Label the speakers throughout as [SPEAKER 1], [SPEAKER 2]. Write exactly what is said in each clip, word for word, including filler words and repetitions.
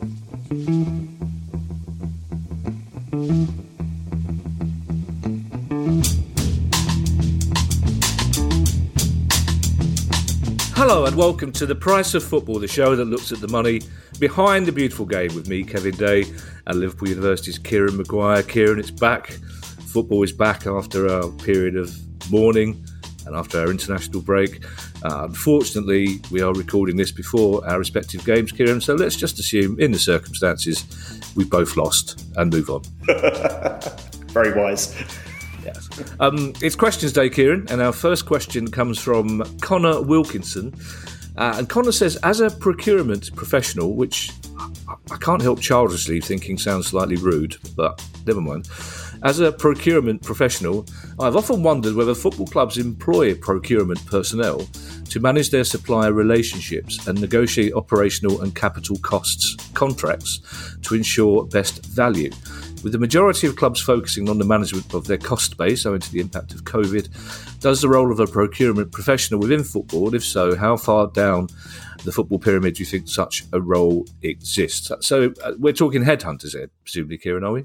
[SPEAKER 1] Hello and welcome to The Price of Football, the show that looks at the money behind the beautiful game with me, Kevin Day, and Liverpool University's Kieran Maguire. Kieran, it's back. Football is back after our period of mourning and after our international break. Uh, unfortunately, we are recording this before our respective games, Kieran, so let's just assume, in the circumstances, we both lost and move on.
[SPEAKER 2] Very wise.
[SPEAKER 1] Yes. Um, it's Questions Day, Kieran, and our first question comes from Connor Wilkinson. Uh, and Connor says, as a procurement professional, which I can't help childishly thinking sounds slightly rude, but never mind. As a procurement professional, I've often wondered whether football clubs employ procurement personnel to manage their supplier relationships and negotiate operational and capital costs contracts to ensure best value. With the majority of clubs focusing on the management of their cost base owing to the impact of COVID, does the role of a procurement professional within football, and if so, how far down the football pyramid do you think such a role exists? So uh, we're talking headhunters here, presumably, Kieran, are we?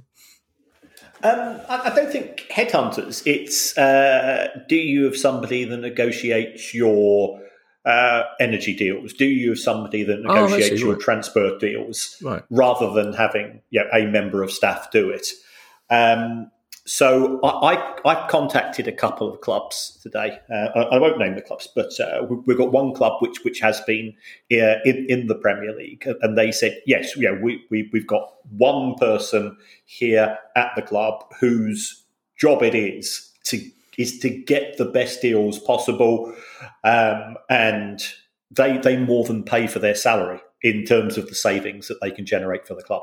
[SPEAKER 2] Um, I, I don't think headhunters. It's uh, do you have somebody that negotiates your uh, energy deals? Do you have somebody that negotiates oh, see, your right. transfer deals, right. rather than having you know, a member of staff do it? Um, so I, I, I contacted a couple of clubs today. Uh, I, I won't name the clubs, but uh, we've got one club which which has been uh, in in the Premier League, and they said yes, yeah, we, we we've got one person here at the club whose job it is to is to get the best deals possible, um, and they they more than pay for their salary in terms of the savings that they can generate for the club.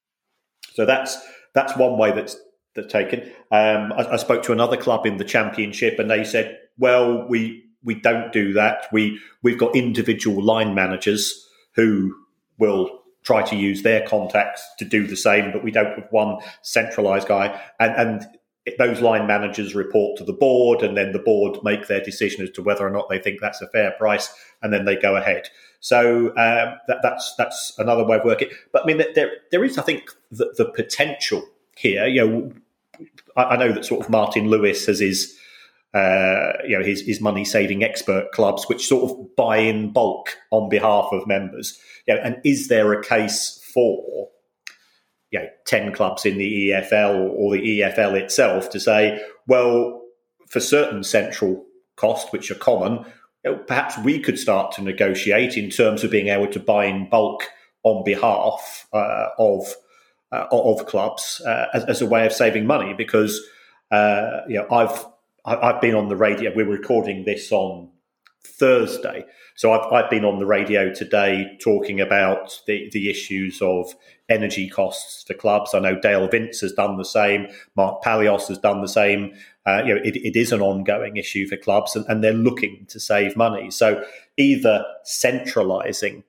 [SPEAKER 2] So that's that's one way that's that's taken. Um, I, I spoke to another club in the Championship, and they said, "Well, we we don't do that. We we've got individual line managers who will try to use their contacts to do the same, but we don't have one centralised guy." And and those line managers report to the board, and then the board make their decision as to whether or not they think that's a fair price, and then they go ahead. So um, that, that's that's another way of working. But I mean, there there is, I think, the, the potential here. You know, I, I know that sort of Martin Lewis has his uh, you know his, his money saving expert clubs, which sort of buy in bulk on behalf of members. You know, and is there a case for you know, ten clubs in the E F L or the E F L itself to say, well, for certain central costs which are common, you know, perhaps we could start to negotiate in terms of being able to buy in bulk on behalf uh, of uh, of clubs uh, as, as a way of saving money. Because uh, you know, I've I've been on the radio. We're recording this on Thursday, so I've, I've been on the radio today talking about the, the issues of energy costs for clubs. I know Dale Vince has done the same. Mark Palios has done the same. Uh, you know, it, it is an ongoing issue for clubs, and, and they're looking to save money. So either centralising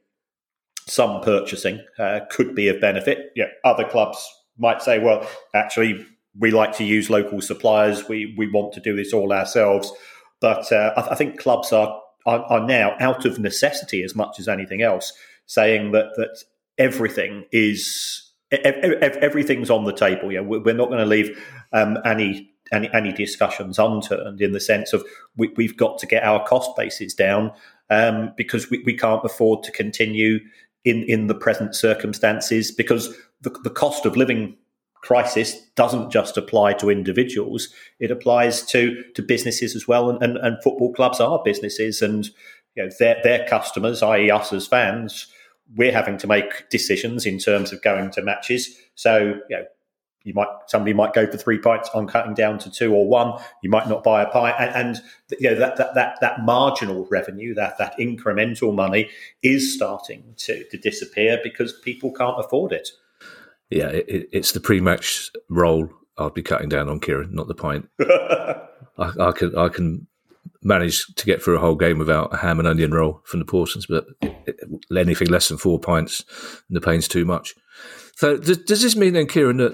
[SPEAKER 2] some purchasing uh, could be of benefit. You know, other clubs might say, well, actually, we like to use local suppliers. We we want to do this all ourselves. But uh, I, I think clubs are, are are now, out of necessity as much as anything else, saying that that everything is everything's on the table. Yeah, we're not going to leave um, any, any any discussions unturned, in the sense of we, we've got to get our cost bases down um, because we, we can't afford to continue in, in the present circumstances, because the, the cost of living crisis doesn't just apply to individuals; it applies to to businesses as well. And, and, and football clubs are businesses, and you know, their their customers, that is, us as fans, we're having to make decisions in terms of going to matches. So, you know, you might somebody might go for three pints on cutting down to two or one. You might not buy a pint, and, and you know that that that that marginal revenue, that that incremental money, is starting to, to disappear because people can't afford it.
[SPEAKER 1] Yeah, it, it's the pre-match roll I'll be cutting down on, Kieran, not the pint. I, I can I can manage to get through a whole game without a ham and onion roll from the Parsons, but it, it, anything less than four pints, and the pain's too much. So does, does this mean then, Kieran, that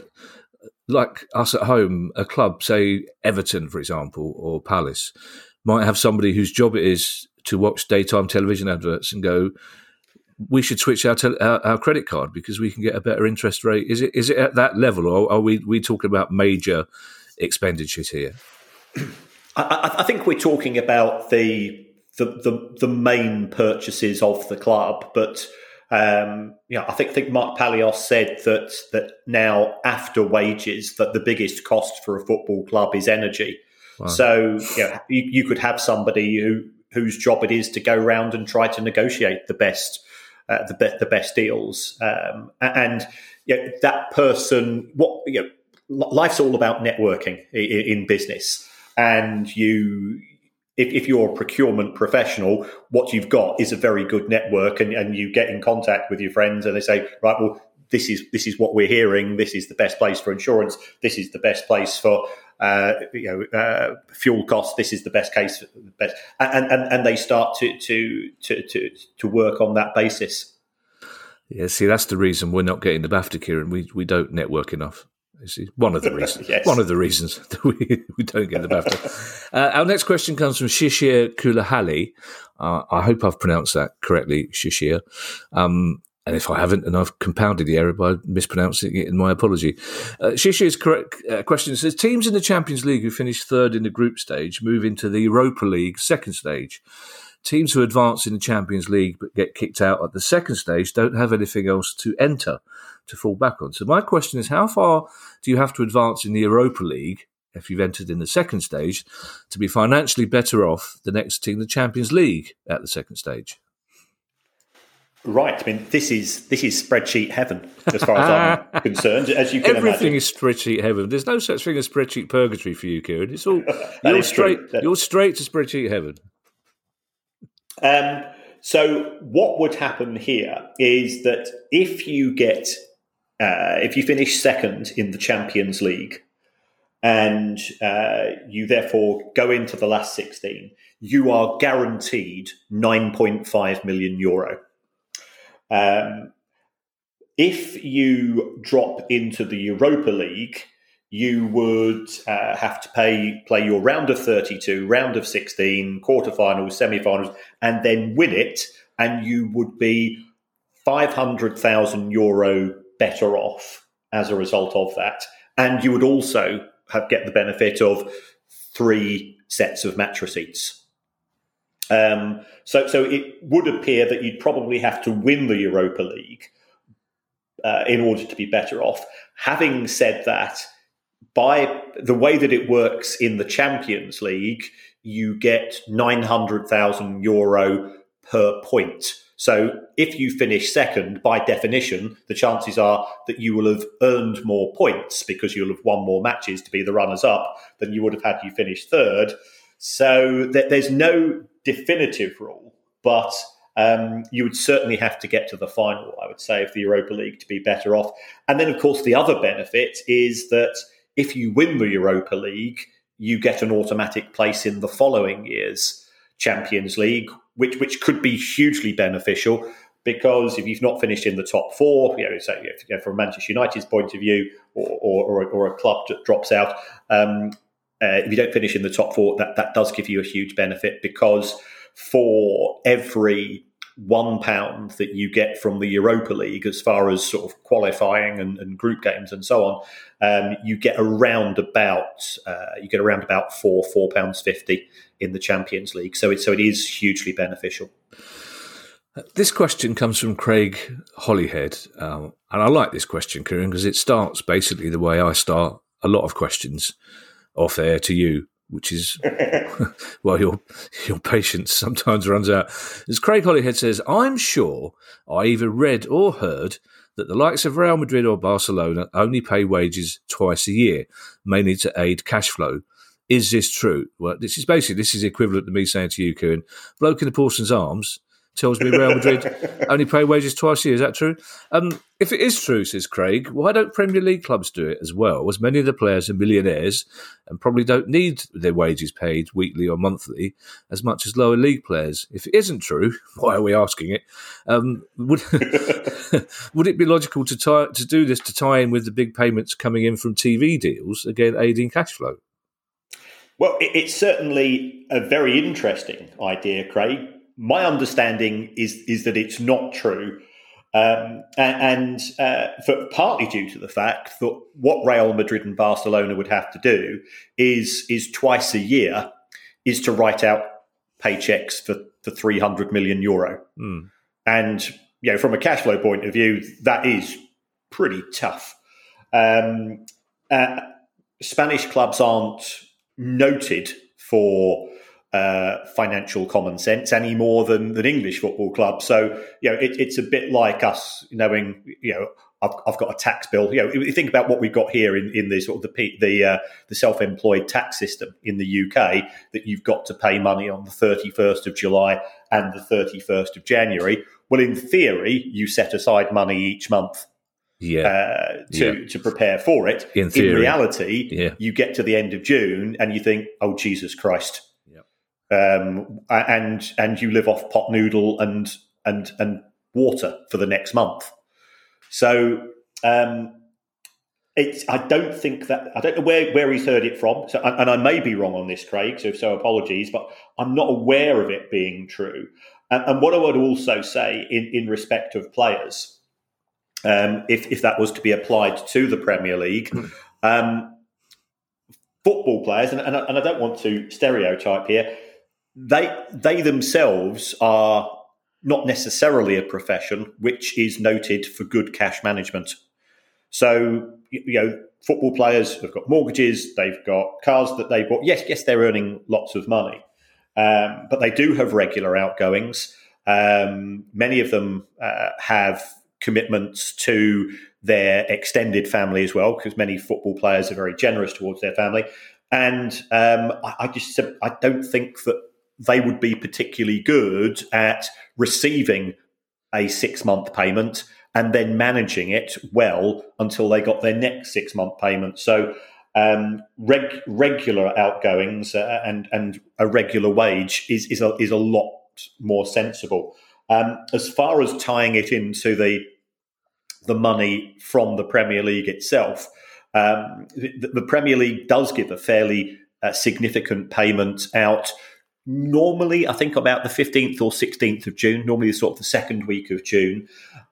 [SPEAKER 1] like us at home, a club, say Everton, for example, or Palace, might have somebody whose job it is to watch daytime television adverts and go, we should switch our, te- our our credit card because we can get a better interest rate. Is it is it at that level, or are we we talking about major expenditures here?
[SPEAKER 2] I, I think we're talking about the the the, the main purchases of the club, but. Um, you know, I think, think Mark Palios said that that now after wages, that the biggest cost for a football club is energy. Wow. So you, know, you, you could have somebody who whose job it is to go around and try to negotiate the best uh, the be- the best deals, um, and you know, that person. What you know, life's all about networking in, in business, and you. If, if you're a procurement professional, what you've got is a very good network, and, and you get in contact with your friends, and they say, right, well, this is this is what we're hearing. This is the best place for insurance. This is the best place for uh, you know uh, fuel costs. This is the best case, for the best, and and and they start to to to to to work on that basis.
[SPEAKER 1] Yeah, see, that's the reason we're not getting the BAFTA, Kieran. We we don't network enough. This is one of the reasons. yes. One of the reasons that we, we don't get the BAFTA. uh, our next question comes from Shishir Kulahali. Uh, I hope I've pronounced that correctly, Shishir. Um, and if I haven't, and I've compounded the error by mispronouncing it, in my apology. Uh, Shishir's correct uh, question says, teams in the Champions League who finish third in the group stage move into the Europa League second stage. Teams who advance in the Champions League but get kicked out at the second stage don't have anything else to enter, to fall back on. So my question is, how far do you have to advance in the Europa League, if you've entered in the second stage, to be financially better off the next team, the Champions League, at the second stage?
[SPEAKER 2] Right. I mean, this is this is spreadsheet heaven, as far as I'm concerned, as you can
[SPEAKER 1] Everything
[SPEAKER 2] imagine.
[SPEAKER 1] is spreadsheet heaven. There's no such thing as spreadsheet purgatory for you, Kieran. It's all you're straight. You're straight to spreadsheet heaven.
[SPEAKER 2] Um, so what would happen here is that if you get, uh, if you finish second in the Champions League and uh, you therefore go into the last sixteen, you are guaranteed nine point five million euro. Um, if you drop into the Europa League, you would uh, have to pay play your round of thirty-two, round of sixteen, quarterfinals, semi-finals, and then win it, and you would be five hundred thousand euro better off as a result of that. And you would also have get the benefit of three sets of match receipts. Um, so, so it would appear that you'd probably have to win the Europa League uh, in order to be better off. Having said that, by the way that it works in the Champions League, you get nine hundred thousand euro per point. So if you finish second, by definition, the chances are that you will have earned more points because you'll have won more matches to be the runners-up than you would have had you finish third. So th- there's no definitive rule, but um, you would certainly have to get to the final, I would say, of the Europa League to be better off. And then, of course, the other benefit is that if you win the Europa League, you get an automatic place in the following year's Champions League, which which could be hugely beneficial because if you've not finished in the top four, you know, so you know, from Manchester United's point of view, or or, or a club that drops out, um, uh, if you don't finish in the top four, that, that does give you a huge benefit because for every one pound that you get from the Europa League as far as sort of qualifying and, and group games and so on, um, you get around about uh, you get around about four four pounds fifty in the Champions League. So it so it is hugely beneficial.
[SPEAKER 1] This question comes from Craig Hollyhead, um, and I like this question, Kieran, because it starts basically the way I start a lot of questions off air to you, which is, well, your your patience sometimes runs out. As Craig Hollyhead says, I'm sure I either read or heard that the likes of Real Madrid or Barcelona only pay wages twice a year, mainly to aid cash flow. Is this true? Well, this is basically, this is equivalent to me saying to you, Kieran, bloke in the Paulson's Arms tells me Real Madrid only pay wages twice a year. Is that true? Um, if it is true, says Craig, why don't Premier League clubs do it as well? As many of the players are millionaires and probably don't need their wages paid weekly or monthly as much as lower league players. If it isn't true, why are we asking it? Um, would would it be logical to tie, to do this to tie in with the big payments coming in from T V deals, again aiding cash flow?
[SPEAKER 2] Well, it's certainly a very interesting idea, Craig. my understanding is is that it's not true. Um, and uh, for, partly due to the fact that what Real Madrid and Barcelona would have to do is is twice a year is to write out paychecks for, for three hundred million euro.
[SPEAKER 1] Mm.
[SPEAKER 2] And, you know, from a cash flow point of view, that is pretty tough. Um, uh, Spanish clubs aren't noted for Uh, financial common sense any more than, than English football clubs. So, you know, it, it's a bit like us knowing, you know, I've, I've got a tax bill. You know, if you think about what we've got here in, in the sort of the the, uh, the self-employed tax system in the U K, that you've got to pay money on the thirty-first of July and the thirty-first of January. Well, in theory, you set aside money each month
[SPEAKER 1] yeah.
[SPEAKER 2] uh, to,
[SPEAKER 1] yeah.
[SPEAKER 2] to prepare for it.
[SPEAKER 1] In theory.
[SPEAKER 2] In reality,
[SPEAKER 1] yeah.
[SPEAKER 2] you get to the end of June and you think, oh, Jesus Christ. Um, and and you live off pot noodle and and and water for the next month. So um, it's I don't think that I don't know where, where he's heard it from. So and I may be wrong on this, Craig. So so apologies, but I'm not aware of it being true. And, and what I would also say in, in respect of players, um, if if that was to be applied to the Premier League. um, football players, and, and, I, and I don't want to stereotype here, They they themselves are not necessarily a profession which is noted for good cash management. So, you know, football players have got mortgages, they've got cars that they bought. Yes, yes, they're earning lots of money, um, but they do have regular outgoings. Um, many of them uh, have commitments to their extended family as well, because many football players are very generous towards their family. And um, I, I just I don't think that they would be particularly good at receiving a six-month payment and then managing it well until they got their next six-month payment. So um, reg- regular outgoings uh, and and a regular wage is is a, is a lot more sensible. Um, as far as tying it into the the money from the Premier League itself, um, the, the Premier League does give a fairly uh, significant payment out. Normally, I think about the fifteenth or sixteenth of June, normally sort of the second week of June.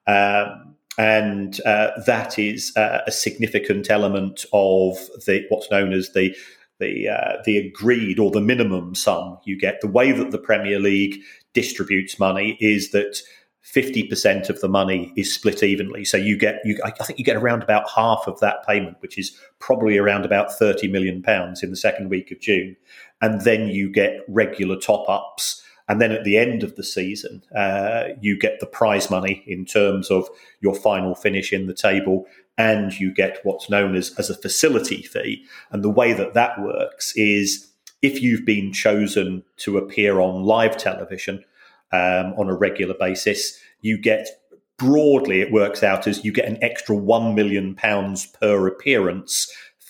[SPEAKER 2] Um, and uh, that is uh, a significant element of the what's known as the the uh, the agreed or the minimum sum you get. The way that the Premier League distributes money is that fifty percent of the money is split evenly. So you get, you, I think you get around about half of that payment, which is probably around about thirty million pounds in the second week of June. And then you get regular top-ups. And then at the end of the season, uh, you get the prize money in terms of your final finish in the table, and you get what's known as, as a facility fee. And the way that that works is if you've been chosen to appear on live television um, on a regular basis, you get, broadly it works out as you get an extra one million pounds per appearance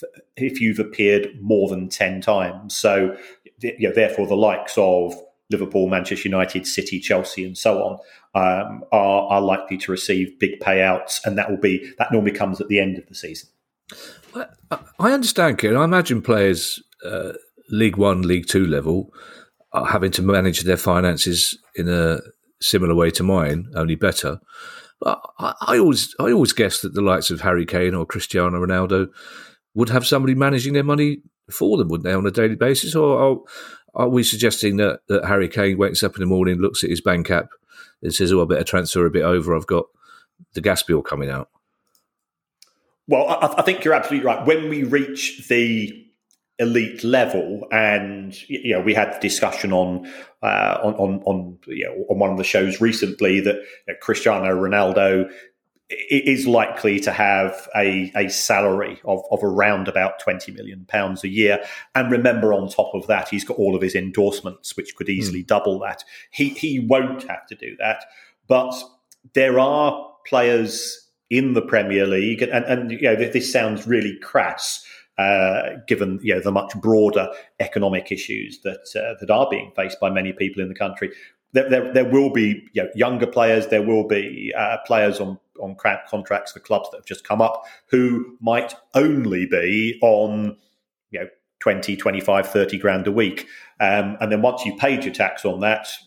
[SPEAKER 2] if you've appeared more than ten times. So, you know, therefore, the likes of Liverpool, Manchester United, City, Chelsea, and so on um, are, are likely to receive big payouts, and that will be that normally comes at the end of the season.
[SPEAKER 1] I understand, Kieran. I imagine players, uh, League One, League Two level, are having to manage their finances in a similar way to mine, only better. But I, I always, I always guessed that the likes of Harry Kane or Cristiano Ronaldo would have somebody managing their money for them, wouldn't they, on a daily basis? Or are, are we suggesting that, that Harry Kane wakes up in the morning, looks at his bank app and says, oh, I better transfer a bit over, I've got the gas bill coming out?
[SPEAKER 2] Well, I, I think you're absolutely right. When we reach the elite level, and you know, we had the discussion on uh, on on, on, you know, on one of the shows recently that you know, Cristiano Ronaldo is likely to have a, a salary of, of around about twenty million pounds a year. And remember, on top of that, he's got all of his endorsements, which could easily mm. double that. He he won't have to do that. But there are players in the Premier League, and, and you know, this sounds really crass, uh, given you know the much broader economic issues that uh, that are being faced by many people in the country. There, there, there will be you know, younger players. There will be uh, players on on contracts for clubs that have just come up who might only be on, you know, twenty, twenty-five, thirty grand a week. Um, and then once you've paid your tax on that,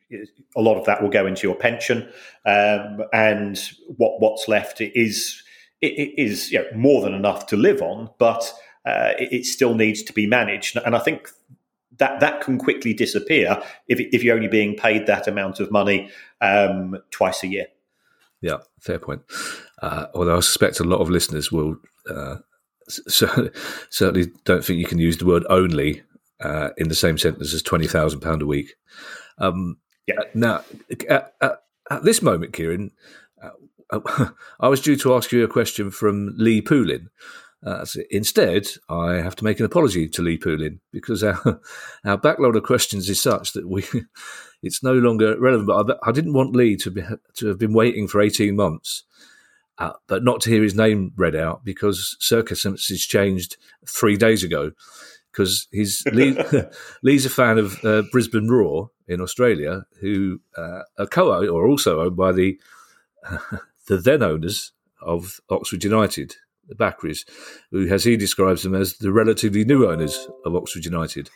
[SPEAKER 2] a lot of that will go into your pension, um, and what what's left is it, it is you know, more than enough to live on, but uh, it, it still needs to be managed. And I think that that can quickly disappear if if you're only being paid that amount of money um, twice a year.
[SPEAKER 1] Yeah, fair point. Uh, although I suspect a lot of listeners will uh, certainly, certainly don't think you can use the word only uh, in the same sentence as twenty thousand pounds a week. Um, yeah. Now, at, at, at this moment, Kieran, uh, I was due to ask you a question from Lee Poulin. Uh, so instead, I have to make an apology to Lee Poulin because our, our backlog of questions is such that we it's no longer relevant. But I, I didn't want Lee to be, to have been waiting for eighteen months, uh, but not to hear his name read out because circumstances changed three days ago. Because he's Lee, Lee's a fan of uh, Brisbane Roar in Australia, who uh, are co-owned or also owned by the uh, the then owners of Oxford United, the Backeries, who, as he describes them, as the relatively new owners of Oxford United.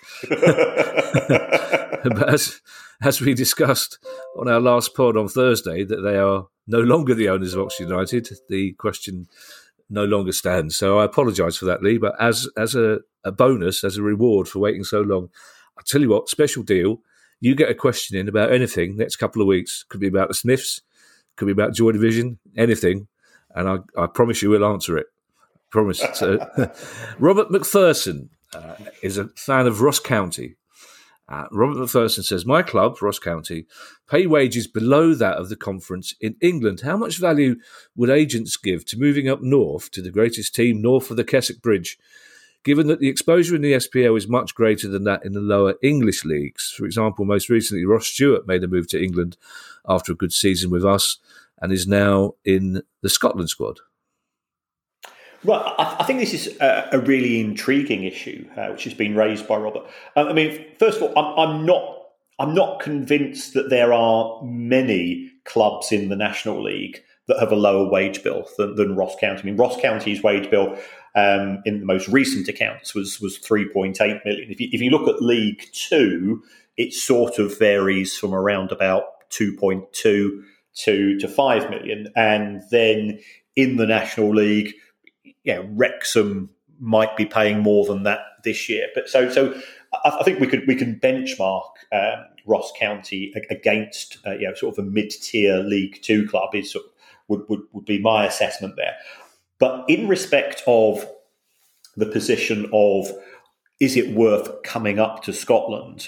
[SPEAKER 1] But as, as we discussed on our last pod on Thursday, that they are no longer the owners of Oxford United, the question no longer stands. So I apologise for that, Lee, but as as a, a bonus, as a reward for waiting so long, I'll tell you what, special deal, you get a question in about anything next couple of weeks. Could be about the Smiths, could be about Joy Division, anything, and I, I promise you we'll answer it. Promise. So, Robert McPherson uh, is a fan of Ross County. Uh, Robert McPherson says, my club, Ross County, pay wages below that of the conference in England. How much value would agents give to moving up north to the greatest team north of the Keswick Bridge, given that the exposure in the S P L is much greater than that in the lower English leagues? For example, most recently, Ross Stewart made a move to England after a good season with us and is now in the Scotland squad.
[SPEAKER 2] Right, I think this is a, a really intriguing issue, uh, which has been raised by Robert. Um, I mean, first of all, I'm, I'm not, I'm not convinced that there are many clubs in the National League that have a lower wage bill than, than Ross County. I mean, Ross County's wage bill um, in the most recent accounts was was three point eight million. If you, if you look at League Two, it sort of varies from around about two point two to to five million, and then in the National League, yeah, Wrexham might be paying more than that this year. But so, so I, I think we could we can benchmark um, Ross County against uh, you know sort of a mid-tier League Two club is sort of, would, would would be my assessment there. But in respect of the position of is it worth coming up to Scotland,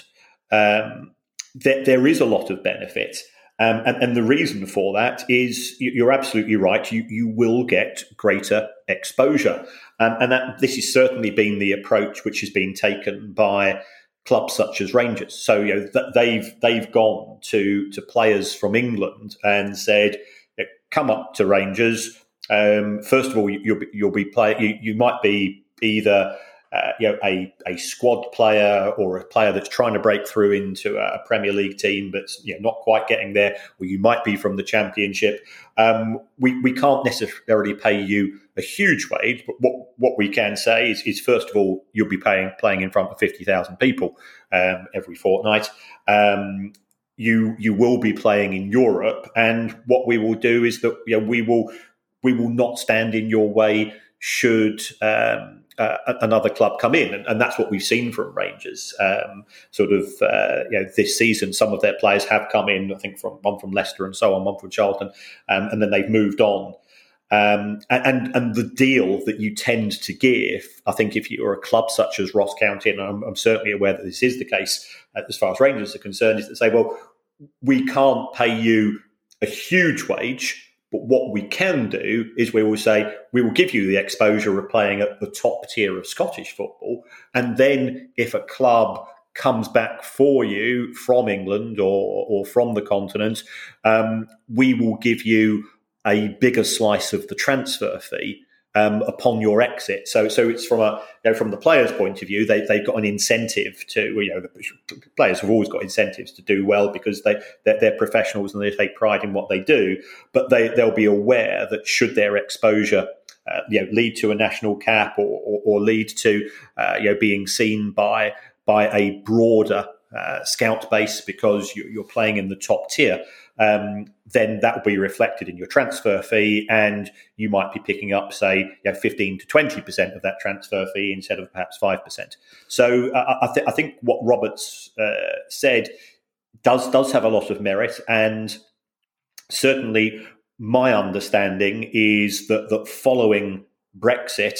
[SPEAKER 2] um, there, there is a lot of benefit. Um, and, and the reason for that is you're absolutely right. You you will get greater exposure, um, and that this has certainly been the approach which has been taken by clubs such as Rangers. So you know th- they've they've gone to to players from England and said, "Come up to Rangers. Um, first of all, you'll be, you'll be play. You, you might be either." Uh, you know, a, a squad player or a player that's trying to break through into a Premier League team, but you know, not quite getting there, or you might be from the Championship. Um, we, we can't necessarily pay you a huge wage, but what, what we can say is, is, first of all, you'll be paying playing in front of fifty thousand people um, every fortnight. Um, you you will be playing in Europe, and what we will do is that you know, we will we will not stand in your way should um, uh, another club come in, and, and that's what we've seen from Rangers. Um, sort of, uh, you know, this season, some of their players have come in. I think from one from Leicester and so on, one from Charlton, um, and then they've moved on. Um, and and the deal that you tend to give, I think, if you're a club such as Ross County, and I'm, I'm certainly aware that this is the case uh, as far as Rangers are concerned, is to say, well, we can't pay you a huge wage. But what we can do is we will say, we will give you the exposure of playing at the top tier of Scottish football. And then if a club comes back for you from England or, or from the continent, um, we will give you a bigger slice of the transfer fee um, upon your exit. So so it's from a you know, from the players' point of view, they, they've got an incentive to, you know, the players have always got incentives to do well because they, they're, they're professionals and they take pride in what they do. But they, they'll be aware that should their exposure uh, you know, lead to a national cap or, or, or lead to uh, you know, being seen by by a broader uh, scout base because you, you're playing in the top tier, um, then that will be reflected in your transfer fee, and you might be picking up, say, you know, fifteen to twenty percent of that transfer fee instead of perhaps five percent. So uh, I, th- I think what Roberts uh, said does does have a lot of merit, and certainly my understanding is that, that following Brexit,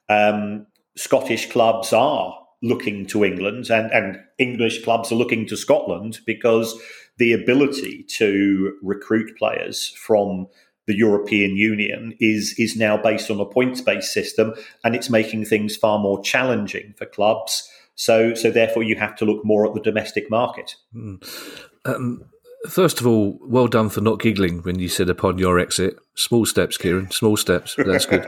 [SPEAKER 2] um, Scottish clubs are looking to England, and, and English clubs are looking to Scotland, because the ability to recruit players from the European Union is is now based on a points-based system, and it's making things far more challenging for clubs. So, so therefore, you have to look more at the domestic market.
[SPEAKER 1] Mm. Um, first of all, well done for not giggling when you said upon your exit. Small steps, Kieran. Small steps. That's good.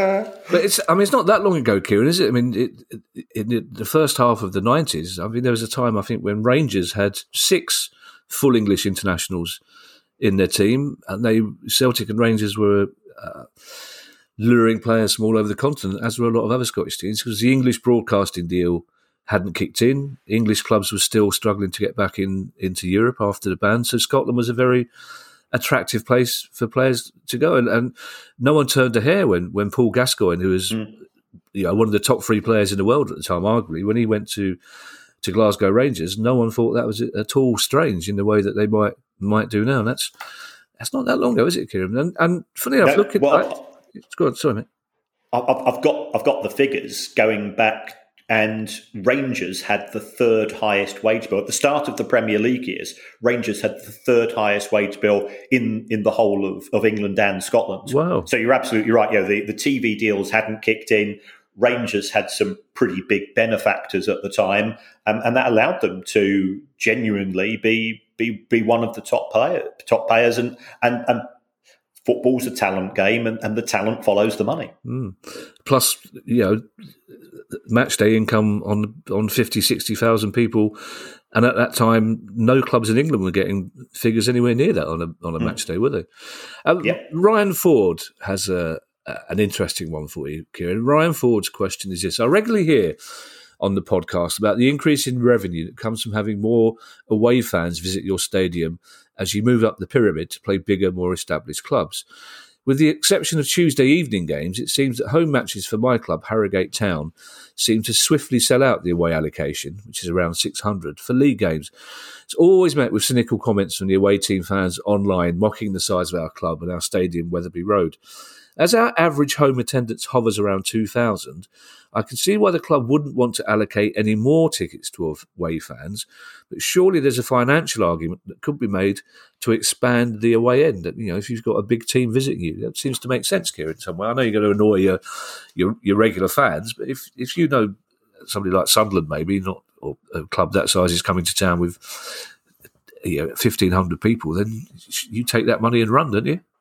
[SPEAKER 1] But it's, I mean, it's not that long ago, Kieran, is it? I mean, it, it, in the first half of the nineties, I mean, there was a time, I think, when Rangers had six full English internationals in their team, and they Celtic and Rangers were uh, luring players from all over the continent, as were a lot of other Scottish teams, because the English broadcasting deal hadn't kicked in. English clubs were still struggling to get back in into Europe after the ban, so Scotland was a very attractive place for players to go, and, and no one turned a hair when, when Paul Gascoigne, who was mm. you know, one of the top three players in the world at the time, arguably, when he went to to Glasgow Rangers, no one thought that was at all strange in the way that they might might do now. And that's that's not that long ago, is it, Kieran? And, and funny enough,
[SPEAKER 2] no,
[SPEAKER 1] look at
[SPEAKER 2] well,
[SPEAKER 1] I, go on, sorry, mate.
[SPEAKER 2] I've, I've got I've got the figures going back, and Rangers had the third highest wage bill at the start of the Premier League years. Rangers had the third highest wage bill in, in the whole of, of England and Scotland.
[SPEAKER 1] Wow! So
[SPEAKER 2] you're absolutely right. You know, the, the T V deals hadn't kicked in. Rangers had some pretty big benefactors at the time, um, and that allowed them to genuinely be be be one of the top player, top players. And, and and football's a talent game, and, and the talent follows the money.
[SPEAKER 1] Mm. Plus, you know, match day income on on fifty, sixty thousand people, and at that time, no clubs in England were getting figures anywhere near that on a on a mm. match day, were they? Um,
[SPEAKER 2] yeah.
[SPEAKER 1] Ryan Ford has a. An interesting one for you, Kieran. Ryan Ford's question is this. I regularly hear on the podcast about the increase in revenue that comes from having more away fans visit your stadium as you move up the pyramid to play bigger, more established clubs. With the exception of Tuesday evening games, it seems that home matches for my club, Harrogate Town, seem to swiftly sell out the away allocation, which is around six hundred, for league games. It's always met with cynical comments from the away team fans online, mocking the size of our club and our stadium, Wetherby Road. As our average home attendance hovers around two thousand, I can see why the club wouldn't want to allocate any more tickets to away fans, but surely there's a financial argument that could be made to expand the away end. You know, if you've got a big team visiting you, that seems to make sense, Kieran, somewhere. I know you're going to annoy your, your your regular fans, but if if you know somebody like Sunderland, maybe not, or a club that size is coming to town with you know, fifteen hundred people, then you take that money and run, don't you?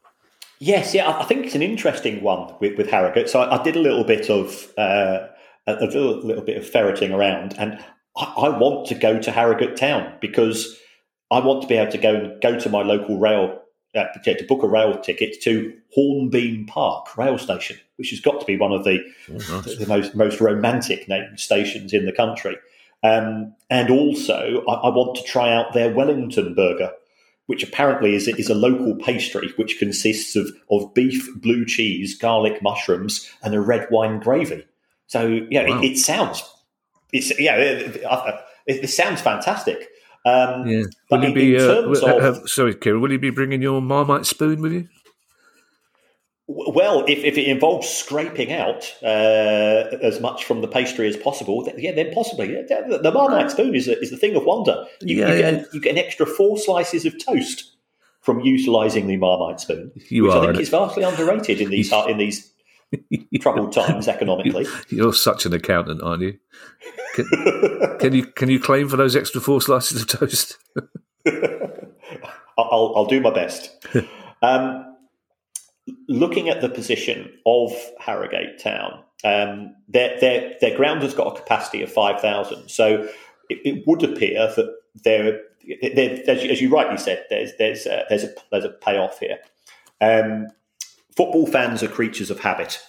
[SPEAKER 2] Yes, yeah, I think it's an interesting one with, with Harrogate. So I, I did a little bit of uh, a, a little, little bit of ferreting around, and I, I want to go to Harrogate Town because I want to be able to go and go to my local rail uh, to book a rail ticket to Hornbeam Park rail station, which has got to be one of the, oh, nice. the, the most most romantic named stations in the country. Um, and also, I, I want to try out their Wellington burger, which apparently is, is a local pastry which consists of, of beef, blue cheese, garlic, mushrooms, and a red wine gravy. So, yeah, wow. it, it sounds, it's yeah, it, it, it sounds fantastic. Um,
[SPEAKER 1] yeah.
[SPEAKER 2] But
[SPEAKER 1] will
[SPEAKER 2] in,
[SPEAKER 1] you be,
[SPEAKER 2] in terms
[SPEAKER 1] uh,
[SPEAKER 2] of,
[SPEAKER 1] uh, sorry, Kieran, will you be bringing your Marmite spoon with you?
[SPEAKER 2] Well, if, if it involves scraping out uh, as much from the pastry as possible, then, yeah, then possibly. The, the Marmite spoon is a, is the thing of wonder. You,
[SPEAKER 1] yeah,
[SPEAKER 2] you, get,
[SPEAKER 1] yeah.
[SPEAKER 2] you get an extra four slices of toast from utilising the Marmite spoon,
[SPEAKER 1] you
[SPEAKER 2] which
[SPEAKER 1] are,
[SPEAKER 2] I think is vastly underrated in these in these troubled times economically.
[SPEAKER 1] You're such an accountant, aren't you? Can, can you can you claim for those extra four slices of toast?
[SPEAKER 2] I'll, I'll do my best. Um, Looking at the position of Harrogate Town, um, their, their their ground has got a capacity of five thousand. So it, it would appear that there, as, as you rightly said, there's there's a, there's a there's a payoff here. Um, football fans are creatures of habit,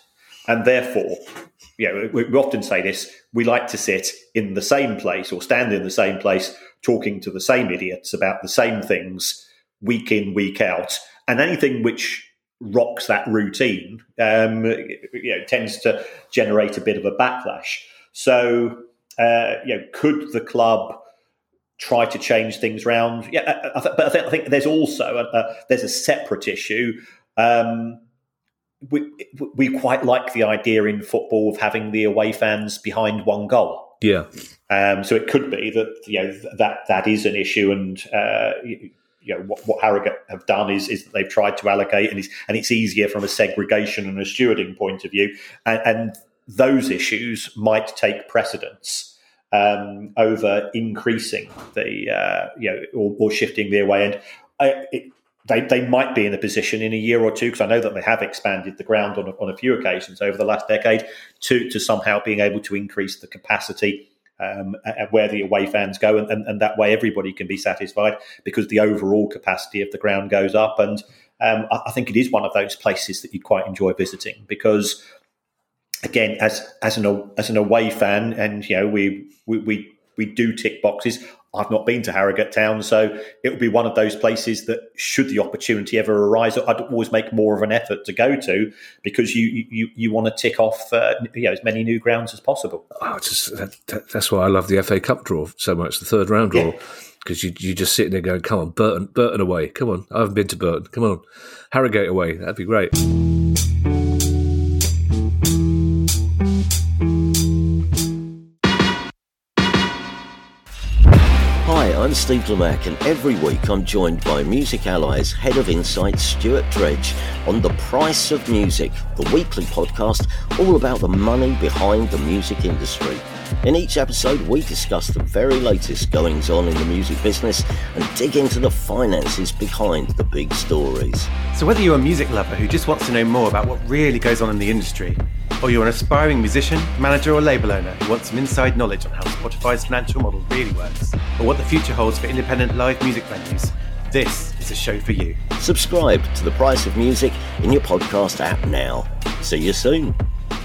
[SPEAKER 2] And therefore, you know, we, we often say this, we like to sit in the same place or stand in the same place talking to the same idiots about the same things week in, week out. And anything which rocks that routine um, you know, tends to generate a bit of a backlash. So, uh, you know, could the club try to change things around? Yeah, I th- but I think, I think there's also a, a, there's a separate issue. Um, we we quite like the idea in football of having the away fans behind one goal.
[SPEAKER 1] Yeah.
[SPEAKER 2] Um, so it could be that you know that that is an issue, and uh, you, you know what, what Harrogate have done is is that they've tried to allocate, and it's and it's easier from a segregation and a stewarding point of view, and, and those issues might take precedence um, over increasing the uh, you know or, or shifting the away end. I, it, They they might be in a position in a year or two, because I know that they have expanded the ground on a, on a few occasions over the last decade, to to somehow being able to increase the capacity um, at where the away fans go, and, and, and that way everybody can be satisfied, because the overall capacity of the ground goes up. And um, I, I think it is one of those places that you quite enjoy visiting, because again, as as an as an away fan, and you know we we we, we do tick boxes. I've not been to Harrogate Town, so it would be one of those places that, should the opportunity ever arise, I'd always make more of an effort to go to, because you you, you want to tick off uh, you know, as many new grounds as possible.
[SPEAKER 1] Oh, just, that, that, that's why I love the F A Cup draw so much, the third round draw, because yeah. you you just sitting there going, come on, Burton, Burton away, come on, I haven't been to Burton, come on, Harrogate away, that'd be great.
[SPEAKER 3] Hi, I'm Steve Lemack, and every week I'm joined by Music Ally's Head of Insight, Stuart Dredge, on The Price of Music, the weekly podcast all about the money behind the music industry. In each episode, we discuss the very latest goings-on in the music business and dig into the finances behind the big stories.
[SPEAKER 4] So whether you're a music lover who just wants to know more about what really goes on in the industry, or you're an aspiring musician, manager or label owner who wants some inside knowledge on how Spotify's financial model really works, or what the future holds for independent live music venues, this is a show for you.
[SPEAKER 3] Subscribe to The Price of Music in your podcast app now. See you soon.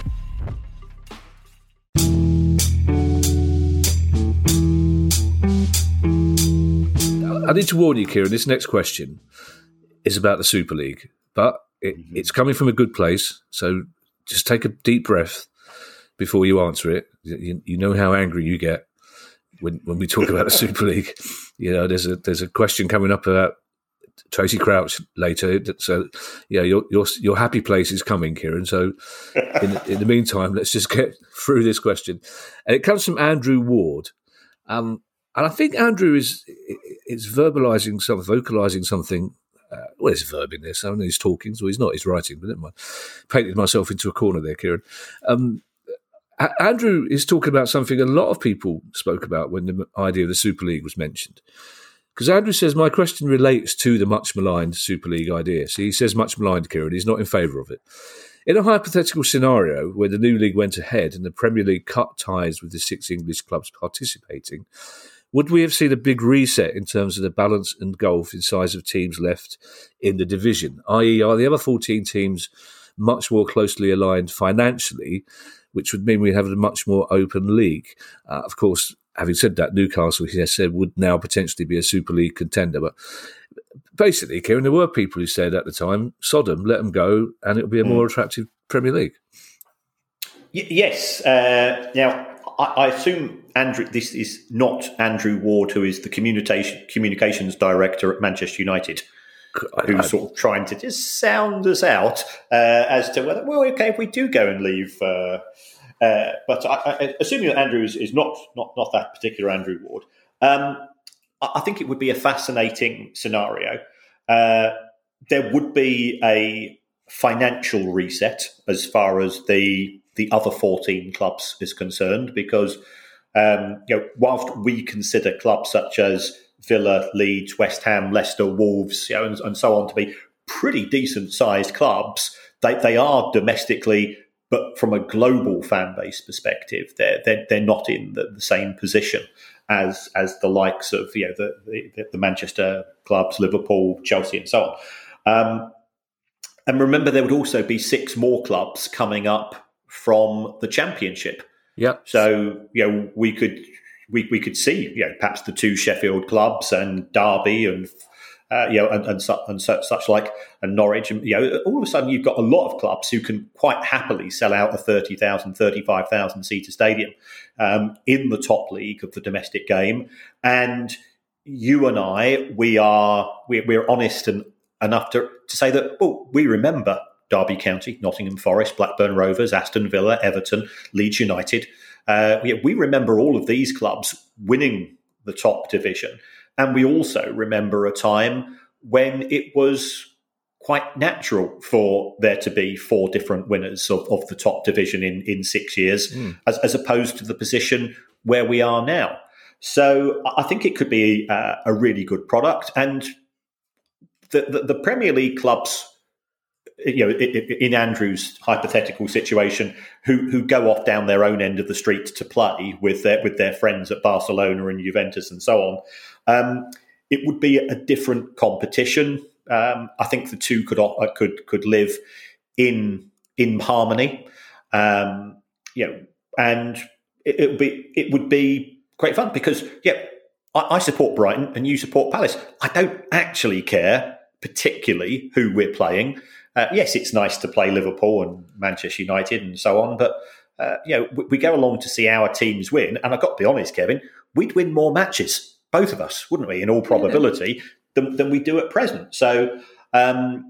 [SPEAKER 1] I need to warn you, Kieran, this next question is about the Super League, but it, it's coming from a good place, so just take a deep breath before you answer it. You, you know how angry you get when when we talk about the Super League. You know, there's a there's a question coming up about Tracy Crouch later. So, yeah, your your your happy place is coming, Kieran. So, in, in the meantime, let's just get through this question. And it comes from Andrew Ward. Um, and I think Andrew is is verbalising some, vocalising something. Uh, well, there's a verb in this. I don't know he's talking, so he's not. He's writing, but never mind. Painted myself into a corner there, Kieran. Um, a- Andrew is talking about something a lot of people spoke about when the idea of the Super League was mentioned. Because Andrew says, my question relates to the much maligned Super League idea. So he says much maligned, Kieran. He's not in favour of it. In a hypothetical scenario where the new league went ahead and the Premier League cut ties with the six English clubs participating, would we have seen a big reset in terms of the balance and gulf in size of teams left in the division? that is, are the other fourteen teams much more closely aligned financially, which would mean we have a much more open league? Uh, of course, having said that, Newcastle, he has said, would now potentially be a Super League contender. But basically, Kieran, there were people who said at the time, Sodom, let them go, and it'll be a more mm. attractive Premier League.
[SPEAKER 2] Y- yes. Uh, now, I, I assume Andrew. This is not Andrew Ward, who is the communication communications director at Manchester United, who's I, sort of trying to just sound us out uh, as to whether, well, okay, if we do go and leave. Uh, uh, but I, I, assuming that Andrew is, is not, not not that particular Andrew Ward, um, I, I think it would be a fascinating scenario. Uh, there would be a financial reset as far as the the other fourteen clubs is concerned, because um, you know, whilst we consider clubs such as Villa, Leeds, West Ham, Leicester, Wolves, you know, and, and so on to be pretty decent sized clubs, they they are domestically, but from a global fan base perspective, they're they're, they're not in the, the same position as as the likes of you know the the, the Manchester clubs, Liverpool, Chelsea, and so on. Um, and remember, there would also be six more clubs coming up from the Championship.
[SPEAKER 1] Yeah.
[SPEAKER 2] So, you know, we could we, we could see, you know, perhaps the two Sheffield clubs and Derby and uh, you know and and, su- and su- such like and Norwich, and you know, all of a sudden you've got a lot of clubs who can quite happily sell out a thirty thousand, thirty-five thousand seater stadium um, in the top league of the domestic game. And you and I, we are we, we're honest and enough to, to say that, well, we remember Derby County, Nottingham Forest, Blackburn Rovers, Aston Villa, Everton, Leeds United. Uh, we, we remember all of these clubs winning the top division. And we also remember a time when it was quite natural for there to be four different winners of, of the top division in, in six years, mm. as, as opposed to the position where we are now. So I think it could be a, a really good product. And the, the, the Premier League clubs, you know, in Andrew's hypothetical situation, who who go off down their own end of the street to play with their with their friends at Barcelona and Juventus and so on, um, it would be a different competition. Um, I think the two could could could live in in harmony, um, you know, and it, it would be it would be great fun because yeah, I, I support Brighton and you support Palace. I don't actually care particularly who we're playing. Uh, yes, it's nice to play Liverpool and Manchester United and so on, but uh, you know, we, we go along to see our teams win. And I've got to be honest, Kevin, we'd win more matches, both of us, wouldn't we, in all probability, yeah. than, than we do at present. So um,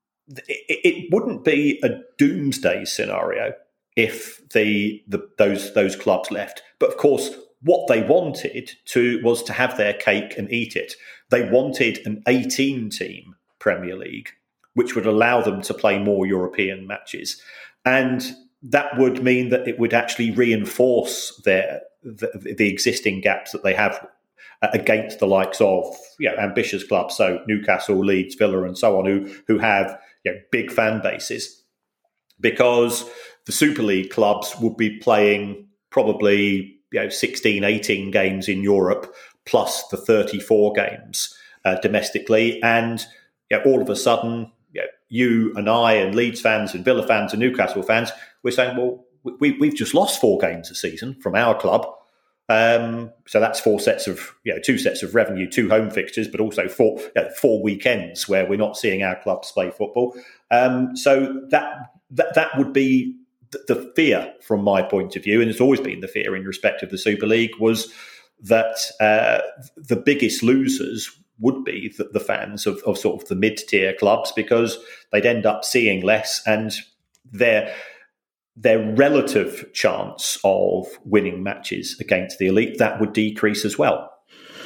[SPEAKER 2] it, it wouldn't be a doomsday scenario if the, the those those clubs left. But of course, what they wanted to was to have their cake and eat it. They wanted an eighteen-team Premier League, which would allow them to play more European matches. And that would mean that it would actually reinforce their the, the existing gaps that they have against the likes of you know, ambitious clubs, so Newcastle, Leeds, Villa, and so on, who who have you know, big fan bases. Because the Super League clubs would be playing probably you know, sixteen, eighteen games in Europe, plus the thirty-four games uh, domestically. And you know, all of a sudden, you know, you and I and Leeds fans and Villa fans and Newcastle fans, we're saying, well, we, we've just lost four games a season from our club. Um, so that's four sets of, you know, two sets of revenue, two home fixtures, but also four, you know, four weekends where we're not seeing our clubs play football. Um, so that, that that would be th- the fear from my point of view, and it's always been the fear in respect of the Super League, was that uh, the biggest losers would be the, the fans of, of sort of the mid-tier clubs, because they'd end up seeing less, and their their relative chance of winning matches against the elite, that would decrease as well.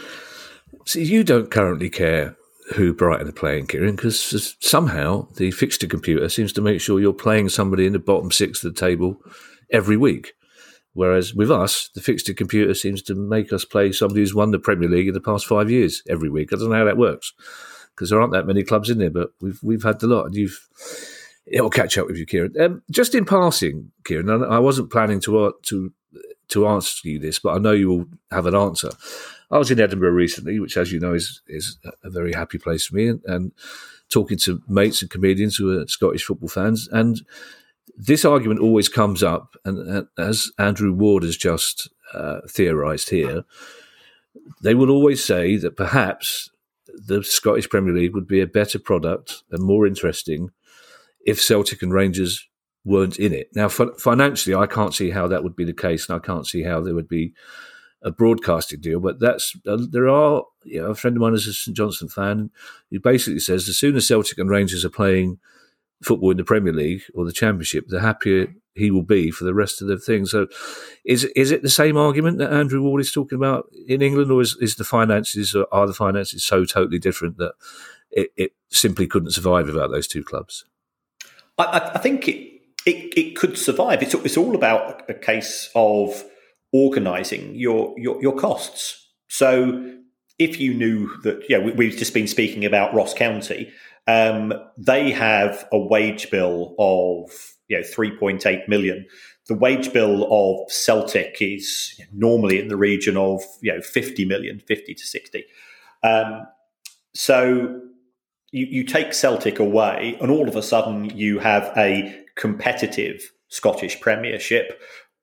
[SPEAKER 1] So you don't currently care who Brighton are playing, Kieran, because somehow the fixture computer seems to make sure you're playing somebody in the bottom six of the table every week. Whereas with us, the fixture computer seems to make us play somebody who's won the Premier League in the past five years every week. I don't know how that works, because there aren't that many clubs in there, but we've we've had the lot, and you've it'll catch up with you, Kieran. Um, just in passing, Kieran, I wasn't planning to uh, to to ask you this, but I know you will have an answer. I was in Edinburgh recently, which, as you know, is is a very happy place for me, and, and talking to mates and comedians who are Scottish football fans, and this argument always comes up, and, and as Andrew Ward has just uh, theorised here, they will always say that perhaps the Scottish Premier League would be a better product and more interesting if Celtic and Rangers weren't in it. Now, f- financially, I can't see how that would be the case, and I can't see how there would be a broadcasting deal. But that's uh, there are, you know, a friend of mine is a St Johnstone fan who basically says as soon as Celtic and Rangers are playing football in the Premier League or the Championship, the happier he will be for the rest of the thing. So is is it the same argument that Andrew Ward is talking about in England, or is, is the finances, or are the finances so totally different that it, it simply couldn't survive without those two clubs?
[SPEAKER 2] I, I think it, it it could survive. It's it's all about a case of organising your, your your costs. So if you knew that, yeah, we, we've just been speaking about Ross County. Um, they have a wage bill of you know three point eight million. The wage bill of Celtic is normally in the region of you know fifty million, fifty to sixty. Um, so you, you take Celtic away, and all of a sudden you have a competitive Scottish Premiership,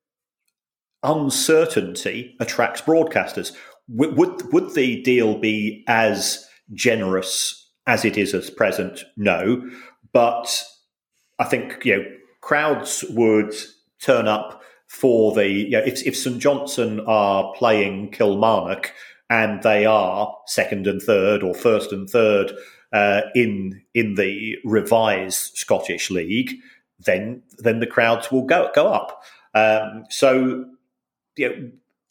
[SPEAKER 2] uncertainty attracts broadcasters. Would, would, would the deal be as generous as it is at present? No. But I think, you know, crowds would turn up for the, you know, if, if St Johnstone are playing Kilmarnock and they are second and third or first and third uh, in in the revised Scottish League, then then the crowds will go go up. Um, so, you know,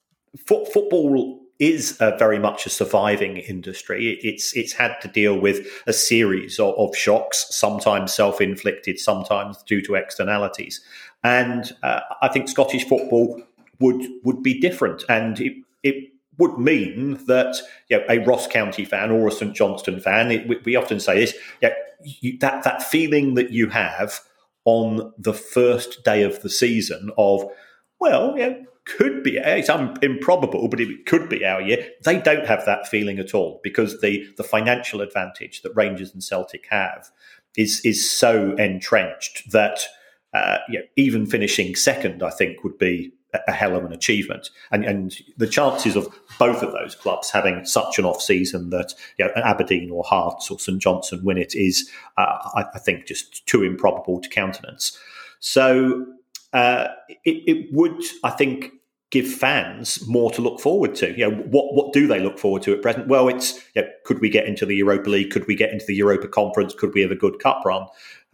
[SPEAKER 2] fo- football is a very much a surviving industry. It's it's had to deal with a series of, of shocks, sometimes self-inflicted, sometimes due to externalities. And uh, I think Scottish football would would be different, and it, it would mean that, you know, a Ross County fan or a St Johnstone fan, it, we, we often say this, you know, you, that that feeling that you have on the first day of the season of, well, you know, could be, it's improbable, but it could be our year. They don't have that feeling at all, because the the financial advantage that Rangers and Celtic have is is so entrenched that uh, you know, even finishing second, I think, would be a hell of an achievement. And, and the chances of both of those clubs having such an off season that, you know, Aberdeen or Hearts or St Johnstone win it is, uh, I, I think, just too improbable to countenance. So uh, it, it would, I think, give fans more to look forward to. You know, what what do they look forward to at present? Well, it's, you know, could we get into the Europa League? Could we get into the Europa Conference? Could we have a good cup run?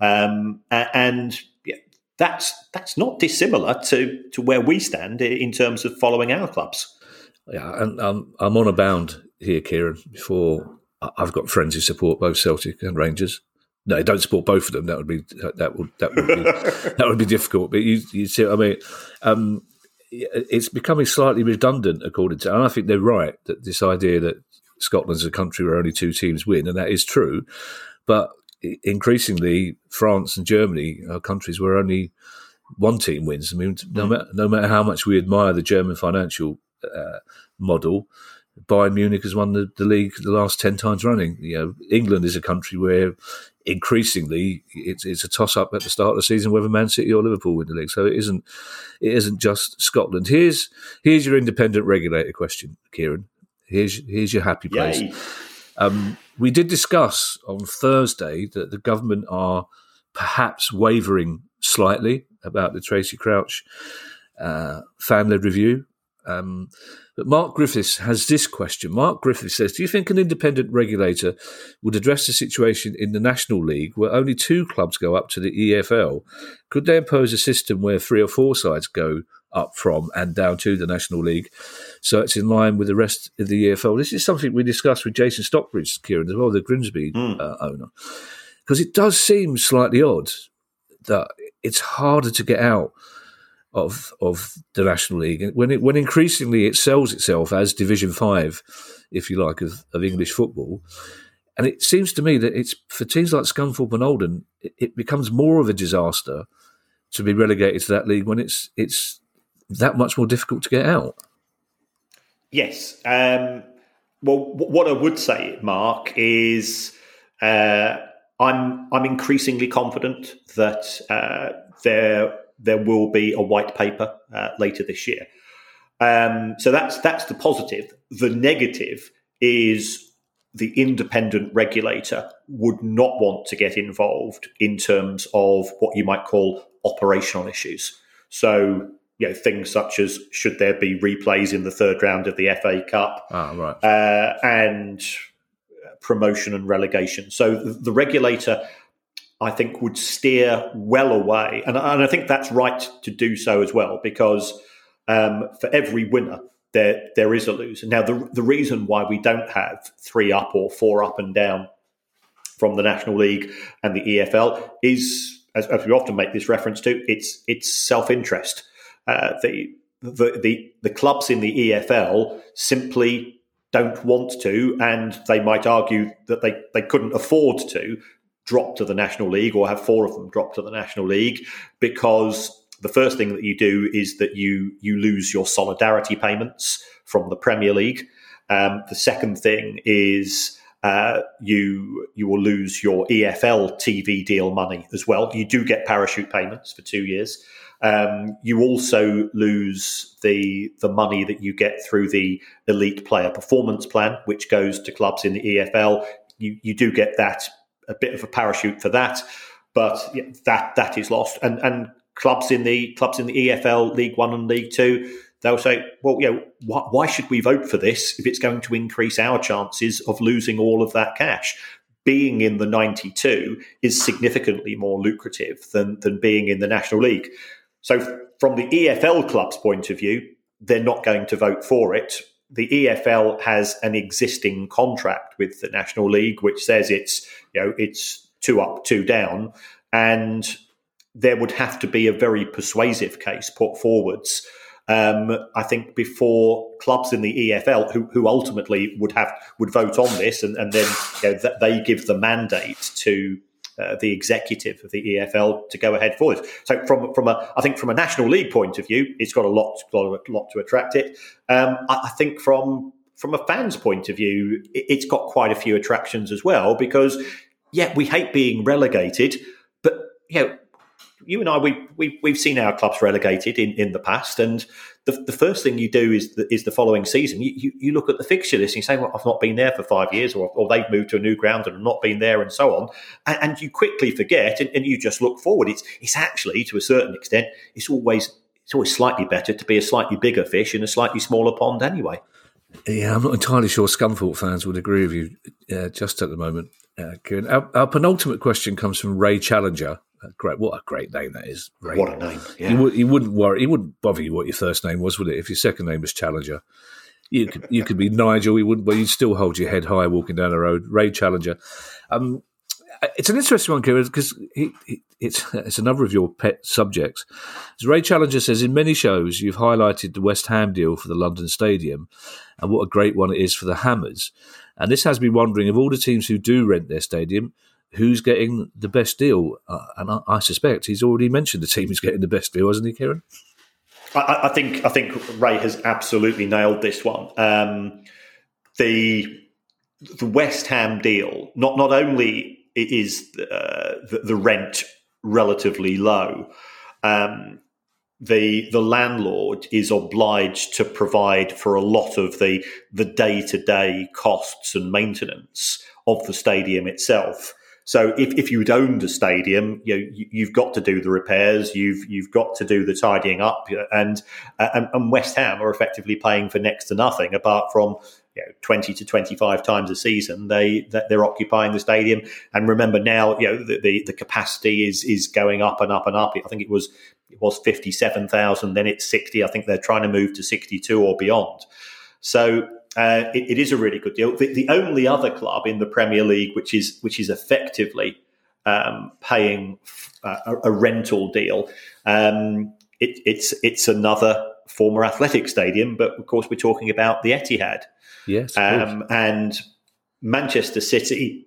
[SPEAKER 2] Um, and yeah, that's that's not dissimilar to to where we stand in terms of following our clubs.
[SPEAKER 1] Yeah, and um, I'm on a bound here, Kieran. Before I've got friends who support both Celtic and Rangers. No, I don't support both of them. That would be that would that would be that would be difficult. But you you see, I mean, um, it's becoming slightly redundant, according to, and I think they're right, that this idea that Scotland's a country where only two teams win, and that is true. But increasingly, France and Germany are countries where only one team wins. I mean, no matter, no matter how much we admire the German financial uh, model, Bayern Munich has won the, the league the last ten times running. You know, England is a country where increasingly it's, it's a toss-up at the start of the season whether Man City or Liverpool win the league. So it isn't it isn't just Scotland. Here's here's your independent regulator question, Kieran. Here's here's your happy place. Um, we did discuss on Thursday that the government are perhaps wavering slightly about the Tracy Crouch uh, fan-led review. Um, but Mark Griffiths has this question. Mark Griffiths says, do you think an independent regulator would address the situation in the National League where only two clubs go up to the E F L? Could they impose a system where three or four sides go up from and down to the National League, so it's in line with the rest of the E F L? This is something we discussed with Jason Stockbridge, Kieran, as well, the Grimsby mm. uh, owner. Because it does seem slightly odd that it's harder to get out of of the National League when it when increasingly it sells itself as Division Five, if you like, of, of English football. And it seems to me that it's for teams like Scunthorpe and Oldham, it, it becomes more of a disaster to be relegated to that league when it's it's that much more difficult to get out.
[SPEAKER 2] Yes. Um, well, w- what I would say, Mark, is uh, I'm I'm increasingly confident that uh, there. there will be a white paper uh, later this year. Um, so that's that's the positive. The negative is the independent regulator would not want to get involved in terms of what you might call operational issues. So, you know, things such as should there be replays in the third round of the F A Cup,
[SPEAKER 1] ah, right.
[SPEAKER 2] uh, and promotion and relegation. So the, the regulator, I think, would steer well away. And, and I think that's right to do so as well, because um, for every winner, there there is a loser. Now, the, the reason why we don't have three up or four up and down from the National League and the E F L is, as, as we often make this reference to, it's it's self-interest. Uh, the, the, the, the clubs in the E F L simply don't want to, and they might argue that they, they couldn't afford to, drop to the National League or have four of them drop to the National League, because the first thing that you do is that you you lose your solidarity payments from the Premier League. Um, the second thing is Uh, you you will lose your E F L T V deal money as well. You do get parachute payments for two years. Um, you also lose the the money that you get through the Elite Player Performance Plan, which goes to clubs in the E F L. You you do get that, a bit of a parachute for that, but yeah, that that is lost. And and clubs in the clubs in the E F L, League One and League Two, they'll say, well, you know, why, why should we vote for this if it's going to increase our chances of losing all of that cash? Being in the ninety-two is significantly more lucrative than than being in the National League. So from the E F L club's point of view, they're not going to vote for it. The E F L has an existing contract with the National League, which says it's, you know, it's two up, two down, and there would have to be a very persuasive case put forwards. Um, I think before clubs in the E F L, who, who ultimately would have would vote on this, and, and then you know, th- they give the mandate to uh, the executive of the E F L to go ahead for it. So, from from a I think from a National League point of view, it's got a lot, got a lot to attract it. Um, I, I think from from a fan's point of view, it, it's got quite a few attractions as well. Because yeah, we hate being relegated, but you know. You and I, we, we, we've seen our clubs relegated in, in the past, and the, the first thing you do is the, is the following season. You, you, you look at the fixture list and you say, well, I've not been there for five years, or, or they've moved to a new ground and I've not been there, and so on. And, and you quickly forget, and, and you just look forward. It's it's actually, to a certain extent, it's always it's always slightly better to be a slightly bigger fish in a slightly smaller pond anyway.
[SPEAKER 1] Yeah, I'm not entirely sure Scunthorpe fans would agree with you uh, just at the moment, uh, Kieran. Our, our penultimate question comes from Ray Challenger. Great, what a great name that is! Ray.
[SPEAKER 2] What a name! Yeah.
[SPEAKER 1] You, would, you wouldn't worry. It wouldn't bother you what your first name was, would it? If your second name was Challenger, you could you could be Nigel. You wouldn't, but you'd still hold your head high walking down the road. Ray Challenger. Um, it's an interesting one, Kieran, because he, he, it's it's another of your pet subjects. As Ray Challenger says, in many shows you've highlighted the West Ham deal for the London Stadium and what a great one it is for the Hammers. And this has me wondering, of all the teams who do rent their stadium, who's getting the best deal? Uh, and I, I suspect he's already mentioned the team who's getting the best deal, hasn't he, Kieran?
[SPEAKER 2] I, I think I think Ray has absolutely nailed this one. Um, the the West Ham deal, not not only is uh, the, the rent relatively low, um, the the landlord is obliged to provide for a lot of the the day to day costs and maintenance of the stadium itself. So if, if you'd owned a stadium, you know, you, you've got to do the repairs, you've you've got to do the tidying up, and and, and West Ham are effectively paying for next to nothing, apart from you know, twenty to twenty-five times a season they they're occupying the stadium. And remember now, you know, the the, the capacity is is going up and up and up. I think it was it was fifty-seven thousand, then it's sixty. I think they're trying to move to sixty-two or beyond. So. Uh, it, it is a really good deal. The, the only other club in the Premier League which is which is effectively um, paying uh, a, a rental deal, um, it, it's it's another former athletic stadium, but of course we're talking about the Etihad.
[SPEAKER 1] Yes,
[SPEAKER 2] um, and Manchester City.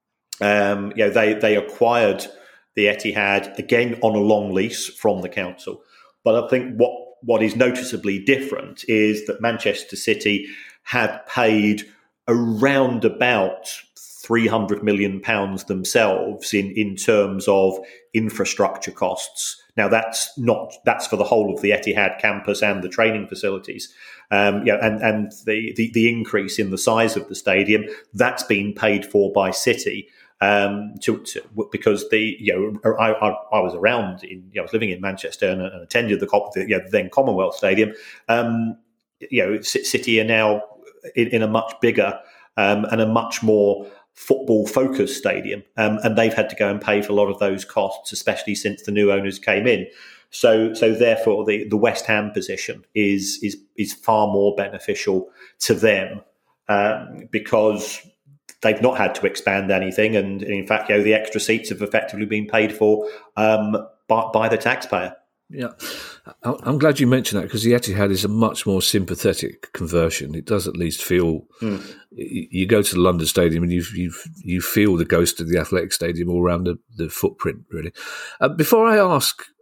[SPEAKER 2] Um, you know, they they acquired the Etihad again on a long lease from the council. But I think what what is noticeably different is that Manchester City had paid around about three hundred million pounds themselves in, in terms of infrastructure costs. Now, that's not that's for the whole of the Etihad campus and the training facilities. Um, yeah, and and the, the, the increase in the size of the stadium, that's been paid for by City. Um, to, to because the you know I, I, I was around in you know, I was living in Manchester and, and attended the, the you know, then Commonwealth Stadium. Um, you know, City are now in, in a much bigger um, and a much more football-focused stadium, um, and they've had to go and pay for a lot of those costs, especially since the new owners came in. So, so therefore, the, the West Ham position is is is far more beneficial to them um, because they've not had to expand anything, and in fact, you know, the extra seats have effectively been paid for um, by, by the taxpayer.
[SPEAKER 1] Yeah, I'm glad you mentioned that because the Etihad is a much more sympathetic conversion. It does at least feel mm. you go to the London Stadium and you you you feel the ghost of the Athletic Stadium all around the, the footprint. Really. Uh, before I ask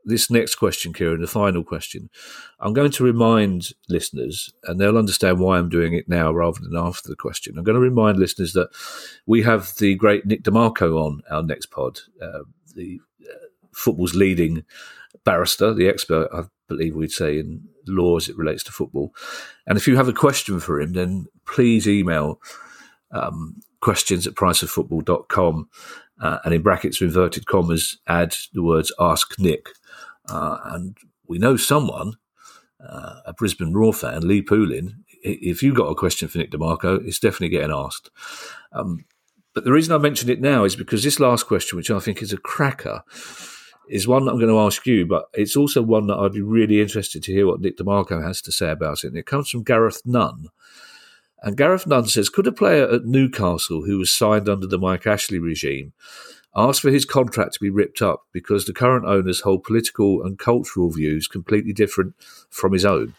[SPEAKER 1] this next question, Kieran, the final question, I'm going to remind listeners, and they'll understand why I'm doing it now rather than after the question. I'm going to remind listeners that we have the great Nick DeMarco on our next pod, uh, the uh, football's leading barrister, the expert, I believe we'd say, in law as it relates to football. And if you have a question for him, then please email um, questions at price of football dot com, uh, and in brackets, inverted commas, add the words Ask Nick. Uh, and we know someone, uh, a Brisbane Roar fan, Lee Poulin, if you've got a question for Nick DeMarco, it's definitely getting asked. Um, but the reason I mentioned it now is because this last question, which I think is a cracker, is one that I'm going to ask you, but it's also one that I'd be really interested to hear what Nick DeMarco has to say about it. And it comes from Gareth Nunn. And Gareth Nunn says, could a player at Newcastle who was signed under the Mike Ashley regime ask for his contract to be ripped up because the current owners hold political and cultural views completely different from his own?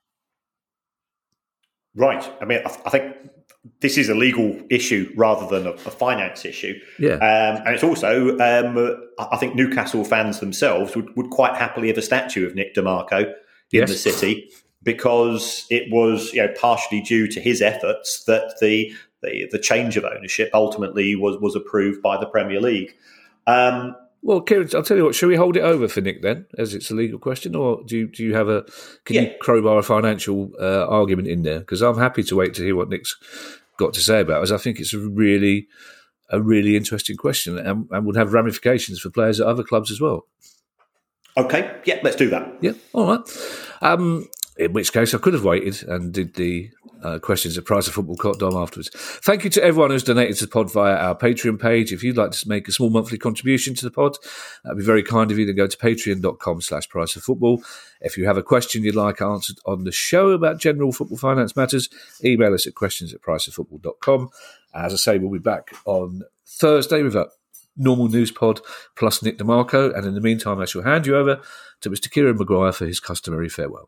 [SPEAKER 2] Right. I mean, I, th- I think this is a legal issue rather than a, a finance issue.
[SPEAKER 1] Yeah.
[SPEAKER 2] Um, and it's also, um, I think Newcastle fans themselves would, would quite happily have a statue of Nick DeMarco in
[SPEAKER 1] yes.
[SPEAKER 2] the city, because it was, you know, partially due to his efforts that the The, the change of ownership ultimately was, was approved by the Premier League. Um,
[SPEAKER 1] well, Kieran, I'll tell you what, shall we hold it over for Nick then, as it's a legal question, or do you, do you have a, can yeah. you crowbar a financial uh, argument in there? Because I'm happy to wait to hear what Nick's got to say about it, as I think it's a really, a really interesting question and, and would have ramifications for players at other clubs as well.
[SPEAKER 2] Okay, yeah, let's do that.
[SPEAKER 1] Yeah, all right. Um, in which case I could have waited and did the uh, questions at price of football dot com afterwards. Thank you to everyone who's donated to the pod via our Patreon page. If you'd like to make a small monthly contribution to the pod, that'd be very kind of you to go to patreon.com slash price of football. If you have a question you'd like answered on the show about general football finance matters, email us at questions at price of football dot com. As I say, we'll be back on Thursday with a normal news pod plus Nick DeMarco. And in the meantime, I shall hand you over to Mister Kieran Maguire for his customary farewell.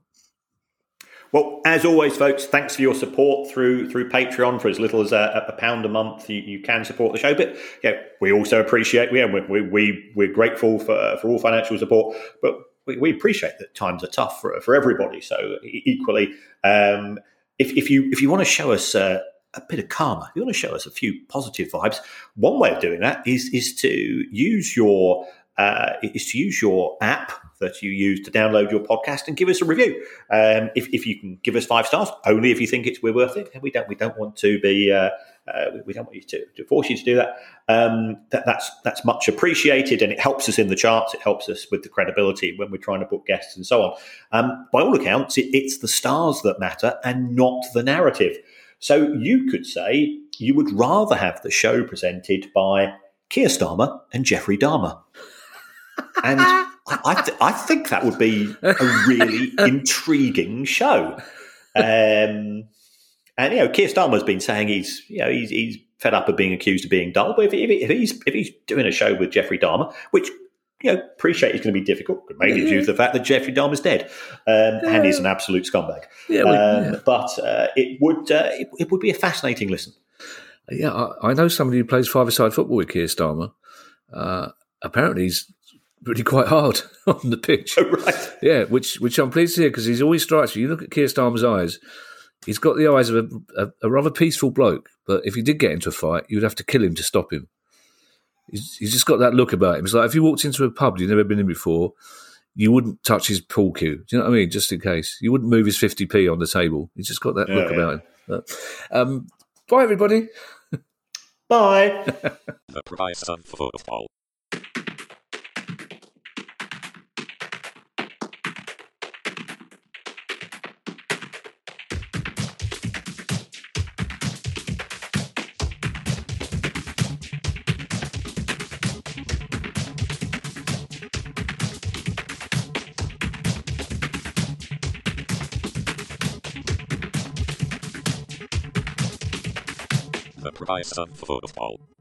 [SPEAKER 2] Well, as always, folks, thanks for your support through through Patreon. For as little as a, a pound a month, you, you can support the show. But yeah, we also appreciate we we we we're grateful for for all financial support, but we, we appreciate that times are tough for for everybody. So equally, um, if if you if you want to show us uh, a bit of karma, if you want to show us a few positive vibes, one way of doing that is is to use your uh, is to use your app that you use to download your podcast and give us a review. Um, if, if you can give us five stars, only if you think it's we're worth it. We don't we don't want to be uh, uh, we don't want you to, to force you to do that. Um, that. That's that's much appreciated, and it helps us in the charts. It helps us with the credibility when we're trying to book guests and so on. Um, by all accounts, it, it's the stars that matter and not the narrative. So you could say you would rather have the show presented by Keir Starmer and Jeffrey Dahmer. And I, I, th- I think that would be a really intriguing show. Um, and you know, Keir Starmer's been saying he's you know he's, he's fed up of being accused of being dull. But if, if, if he's if he's doing a show with Jeffrey Dahmer, which you know appreciate is going to be difficult, could mainly due to the fact that Jeffrey Dahmer's dead um, yeah. and he's an absolute scumbag. Yeah, well, um, yeah. But uh, it would uh, it, it would be a fascinating listen.
[SPEAKER 1] Yeah, I, I know somebody who plays five-a-side football with Keir Starmer. Uh, apparently, he's really quite hard on the pitch.
[SPEAKER 2] Oh, right.
[SPEAKER 1] Yeah, which which I'm pleased to hear because he's always strikes me. You look at Keir Starmer's eyes, he's got the eyes of a, a, a rather peaceful bloke, but if he did get into a fight, you'd have to kill him to stop him. He's, he's just got that look about him. It's like if you walked into a pub you've never been in before, you wouldn't touch his pool cue. Do you know what I mean? Just in case. You wouldn't move his fifty p on the table. He's just got that yeah, look yeah. about him. But, um, bye, everybody.
[SPEAKER 2] Bye.
[SPEAKER 5] The price of football. The price of football.